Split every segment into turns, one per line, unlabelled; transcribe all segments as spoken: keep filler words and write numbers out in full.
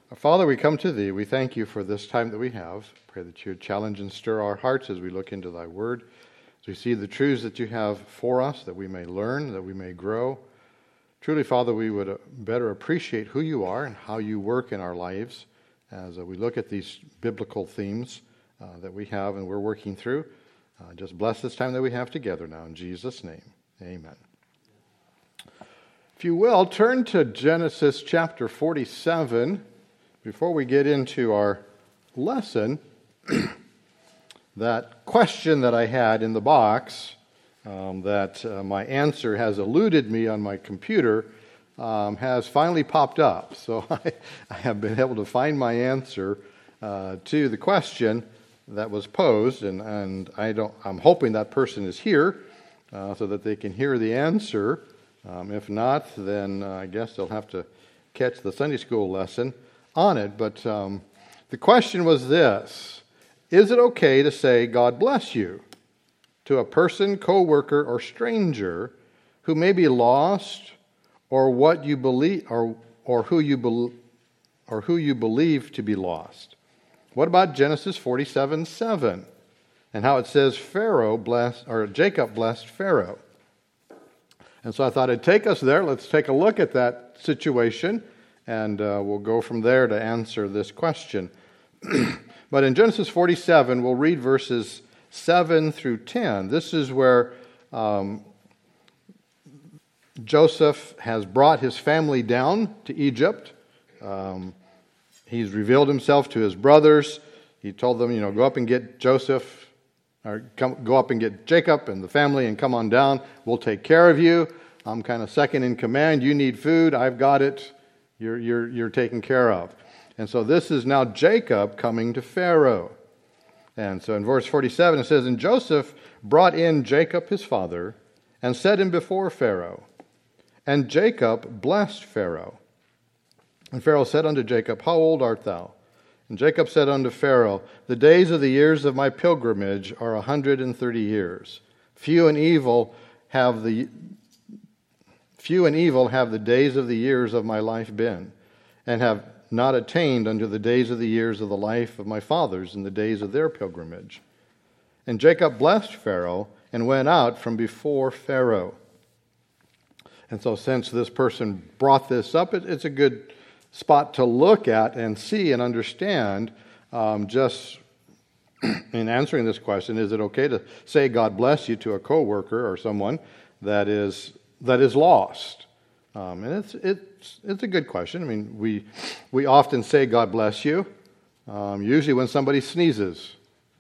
Father, we come to Thee. We thank You for this time that we have. Pray that You would challenge and stir our hearts as we look into Thy Word, as we see the truths that You have for us, that we may learn, that we may grow. Truly, Father, we would better appreciate who You are and how You work in our lives as we look at these biblical themes uh, that we have and we're working through. Uh, just bless this time that we have together now. In Jesus' name, amen. If you will, turn to Genesis chapter forty-seven. Before we get into our lesson, that question that I had in the box, um, that uh, my answer has eluded me on my computer, um, has finally popped up. So I, I have been able to find my answer uh, to the question that was posed, and, and I don't. I'm hoping that person is here uh, so that they can hear the answer. Um, if not, then uh, I guess they'll have to catch the Sunday school lesson on it. But um, the question was this: is it okay to say "God bless you" to a person, co-worker, or stranger who may be lost, or what you believe, or or who you be, or who you believe to be lost? What about Genesis forty-seven seven, and how it says Pharaoh blessed, or Jacob blessed Pharaoh? And so I thought I'd take us there. Let's take a look at that situation, and uh, we'll go from there to answer this question. But in Genesis forty-seven, we'll read verses seven through ten. This is where um, Joseph has brought his family down to Egypt. Um, he's revealed himself to his brothers. He told them, you know, go up and get Joseph, or come, go up and get Jacob and the family and come on down. We'll take care of you. I'm kind of second in command. You need food. I've got it. You're, you're, you're taken care of. And so this is now Jacob coming to Pharaoh. And so in verse forty-seven it says, And Joseph brought in Jacob his father and set him before Pharaoh. And Jacob blessed Pharaoh. And Pharaoh said unto Jacob, How old art thou? And Jacob said unto Pharaoh, The days of the years of my pilgrimage are a hundred and thirty years. Few and evil have the few and evil have the days of the years of my life been, and have not attained unto the days of the years of the life of my fathers in the days of their pilgrimage. And Jacob blessed Pharaoh and went out from before Pharaoh. And so since this person brought this up, it, it's a good spot to look at and see and understand um, just in answering this question. Is it okay to say God bless you to a coworker or someone that is that is lost? Um, and it's it's it's a good question. I mean, we we often say God bless you, um, usually when somebody sneezes.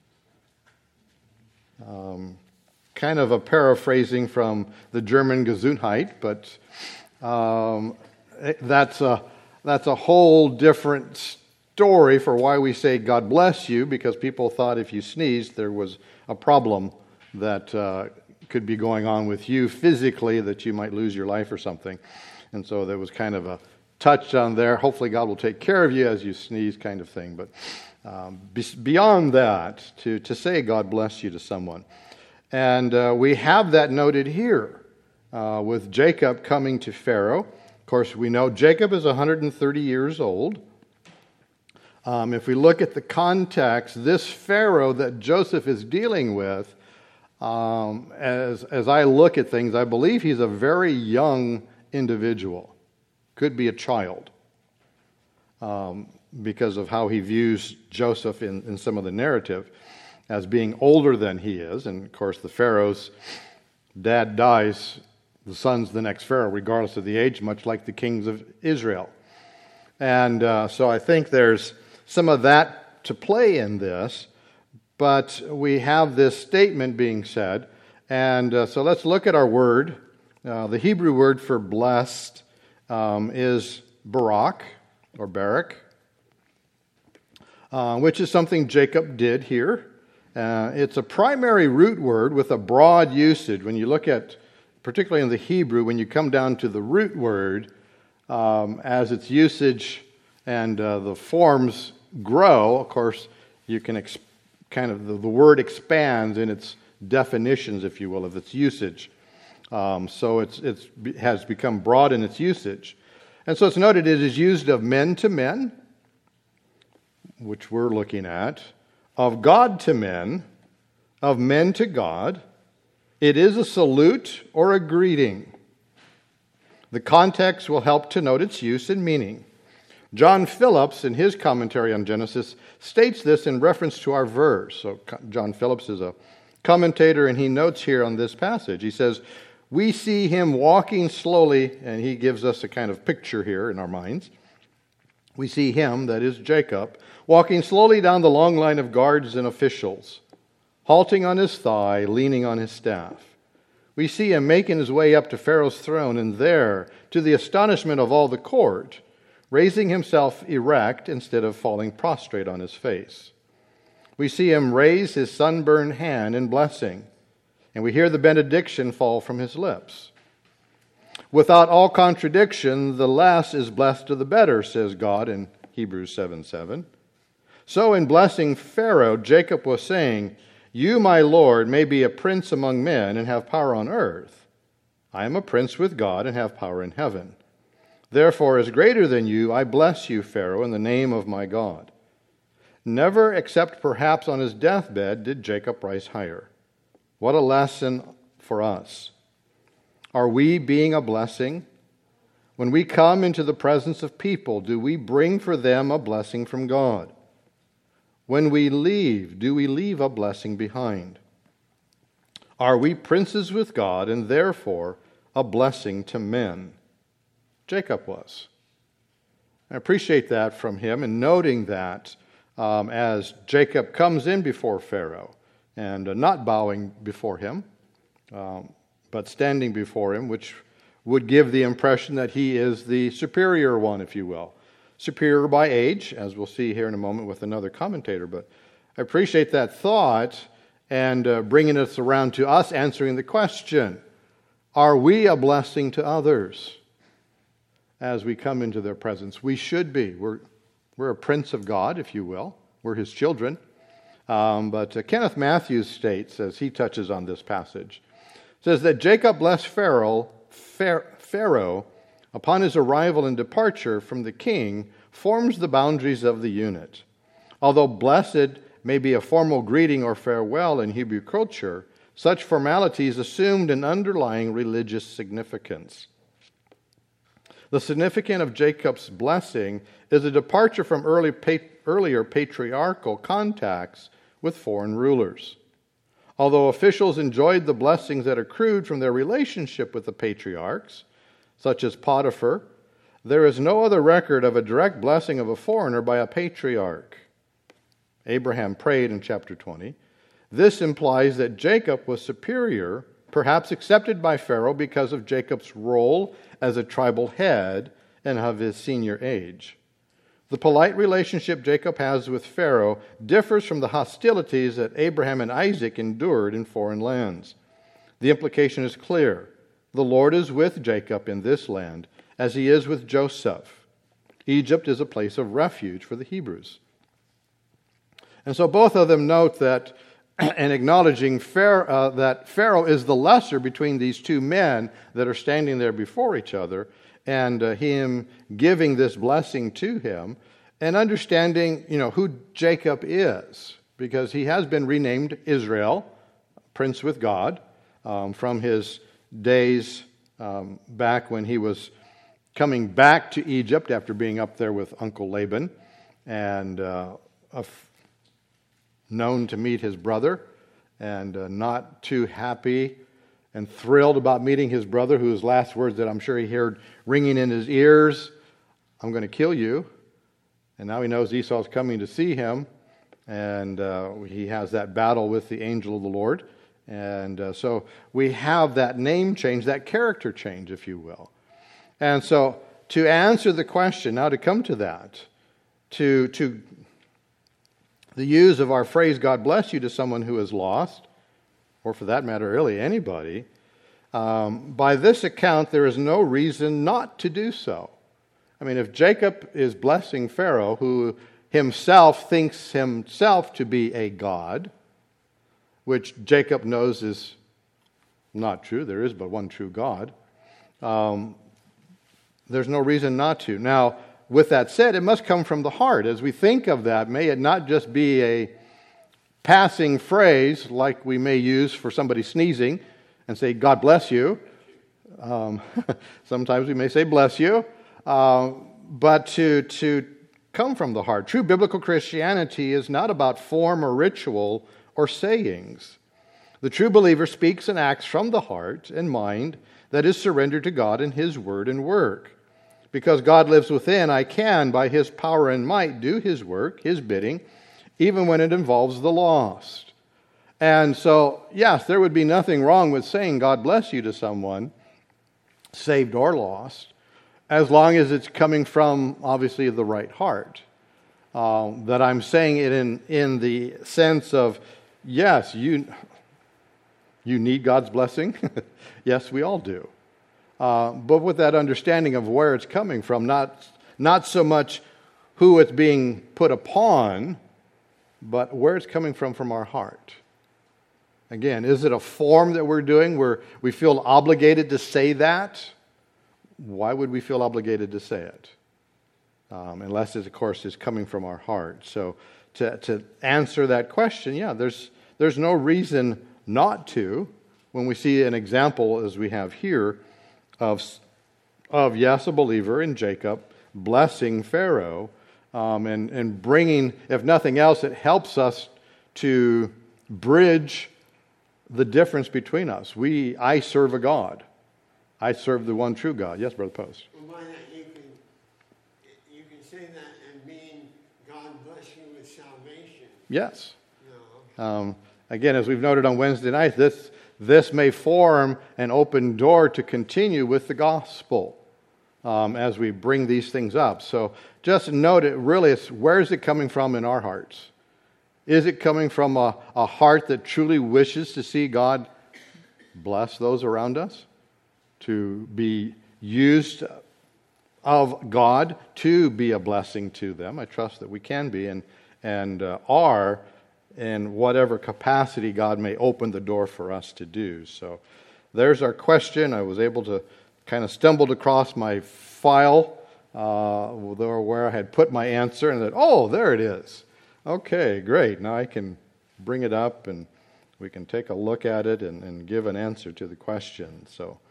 Um, kind of a paraphrasing from the German Gesundheit, but um, that's a That's a whole different story for why we say God bless you, because people thought if you sneezed, there was a problem that uh, could be going on with you physically, that you might lose your life or something. And so there was kind of a touch on there. Hopefully God will take care of you as you sneeze kind of thing. But um, beyond that, to, to say God bless you to someone. And uh, we have that noted here uh, with Jacob coming to Pharaoh. Of course, we know Jacob is one hundred thirty years old. Um, if we look at the context, this Pharaoh that Joseph is dealing with, um, as, as I look at things, I believe he's a very young individual. Could be a child, um, because of how he views Joseph in, in some of the narrative as being older than he is. And of course, the Pharaoh's dad dies, the son's the next Pharaoh, regardless of the age, much like the kings of Israel. And uh, so I think there's some of that to play in this, but we have this statement being said. And uh, so let's look at our word. Uh, the Hebrew word for blessed um, is barak, or barak, uh, which is something Jacob did here. Uh, it's a primary root word with a broad usage. When you look at, particularly in the Hebrew, when you come down to the root word, um, as its usage and uh, the forms grow, of course, you can ex- kind of, the, the word expands in its definitions, if you will, of its usage. Um, so it's it's has become broad in its usage. And so it's noted it is used of men to men, which we're looking at, of God to men, of men to God. It is a salute or a greeting. The context will help to note its use and meaning. John Phillips, in his commentary on Genesis, states this in reference to our verse. So John Phillips is a commentator, and he notes here on this passage. He says, we see him walking slowly, and he gives us a kind of picture here in our minds. We see him, that is Jacob, walking slowly down the long line of guards and officials, halting on his thigh, leaning on his staff. We see him making his way up to Pharaoh's throne, and there, to the astonishment of all the court, raising himself erect instead of falling prostrate on his face. We see him raise his sunburned hand in blessing, and we hear the benediction fall from his lips. Without all contradiction, the less is blessed to the better, says God in Hebrews seven seven. So in blessing Pharaoh, Jacob was saying, you, my Lord, may be a prince among men and have power on earth. I am a prince with God and have power in heaven. Therefore, as greater than you, I bless you, Pharaoh, in the name of my God. Never, except perhaps on his deathbed, did Jacob rise higher. What a lesson for us. Are we being a blessing? When we come into the presence of people, do we bring for them a blessing from God? When we leave, do we leave a blessing behind? Are we princes with God and therefore a blessing to men? Jacob was. I appreciate that from him, and noting that um, as Jacob comes in before Pharaoh and uh, not bowing before him, um, but standing before him, which would give the impression that he is the superior one, if you will. Superior by age, as we'll see here in a moment with another commentator. But I appreciate that thought and uh, bringing us around to us answering the question, are we a blessing to others as we come into their presence? We should be. We're, we're a prince of God, if you will. We're his children. Um, but uh, Kenneth Matthews states, as he touches on this passage, says that Jacob blessed Pharaoh, Pharaoh upon his arrival and departure from the king forms the boundaries of the unit. Although blessed may be a formal greeting or farewell in Hebrew culture, such formalities assumed an underlying religious significance. The significance of Jacob's blessing is a departure from early, earlier patriarchal contacts with foreign rulers. Although officials enjoyed the blessings that accrued from their relationship with the patriarchs, such as Potiphar, there is no other record of a direct blessing of a foreigner by a patriarch. Abraham prayed in chapter twenty. This implies that Jacob was superior, perhaps accepted by Pharaoh because of Jacob's role as a tribal head and of his senior age. The polite relationship Jacob has with Pharaoh differs from the hostilities that Abraham and Isaac endured in foreign lands. The implication is clear. The Lord is with Jacob in this land, as he is with Joseph. Egypt is a place of refuge for the Hebrews. And so both of them note that, and acknowledging Pharaoh, uh, that Pharaoh is the lesser between these two men that are standing there before each other, and uh, him giving this blessing to him, and understanding, you know, who Jacob is, because he has been renamed Israel, prince with God, um, from his days um, back when he was coming back to Egypt after being up there with Uncle Laban, and uh, known to meet his brother, and uh, not too happy and thrilled about meeting his brother, whose last words that I'm sure he heard ringing in his ears, I'm going to kill you. And now he knows Esau's coming to see him, and uh, he has that battle with the angel of the Lord. And uh, so we have that name change, that character change, if you will. And so to answer the question, now to come to that, to, to the use of our phrase, God bless you, to someone who is lost, or for that matter, really anybody, um, by this account, there is no reason not to do so. I mean, if Jacob is blessing Pharaoh, who himself thinks himself to be a god, which Jacob knows is not true, there is but one true God, um, there's no reason not to. Now, with that said, it must come from the heart. As we think of that, may it not just be a passing phrase like we may use for somebody sneezing and say, God bless you. Um, sometimes we may say, bless you. Uh, but to, to come from the heart. True biblical Christianity is not about form or ritual or sayings. The true believer speaks and acts from the heart and mind that is surrendered to God in His word and work. Because God lives within, I can, by His power and might, do His work, His bidding, even when it involves the lost. And so, yes, there would be nothing wrong with saying God bless you to someone, saved or lost, as long as it's coming from, obviously, the right heart. Uh, that I'm saying it in, in the sense of, yes, you, you need God's blessing. Yes, we all do. Uh, but with that understanding of where it's coming from, not, not so much who it's being put upon, but where it's coming from from our heart. Again, is it a form that we're doing where we feel obligated to say that? Why would we feel obligated to say it? Um, unless it, of course, is coming from our heart. So to, to answer that question, yeah, there's, there's no reason not to when we see an example, as we have here, of, of yes, a believer in Jacob blessing Pharaoh um, and, and bringing, if nothing else, it helps us to bridge the difference between us. We, I serve a God. I serve the one true God. Yes, Brother Post.
Well, why not? You can, you can say that and mean God bless you with salvation.
Yes.
No.
Um, again, as we've noted on Wednesday night, this this may form an open door to continue with the gospel um, as we bring these things up. So just note it. Really, it's where is it coming from in our hearts? Is it coming from a, a heart that truly wishes to see God bless those around us? To be used of God to be a blessing to them. I trust that we can be and, and uh, are in whatever capacity God may open the door for us to do. So there's our question. I was able to kind of stumbled across my file uh, where I had put my answer and that, oh, there it is. Okay, great. Now I can bring it up and we can take a look at it and, and give an answer to the question. So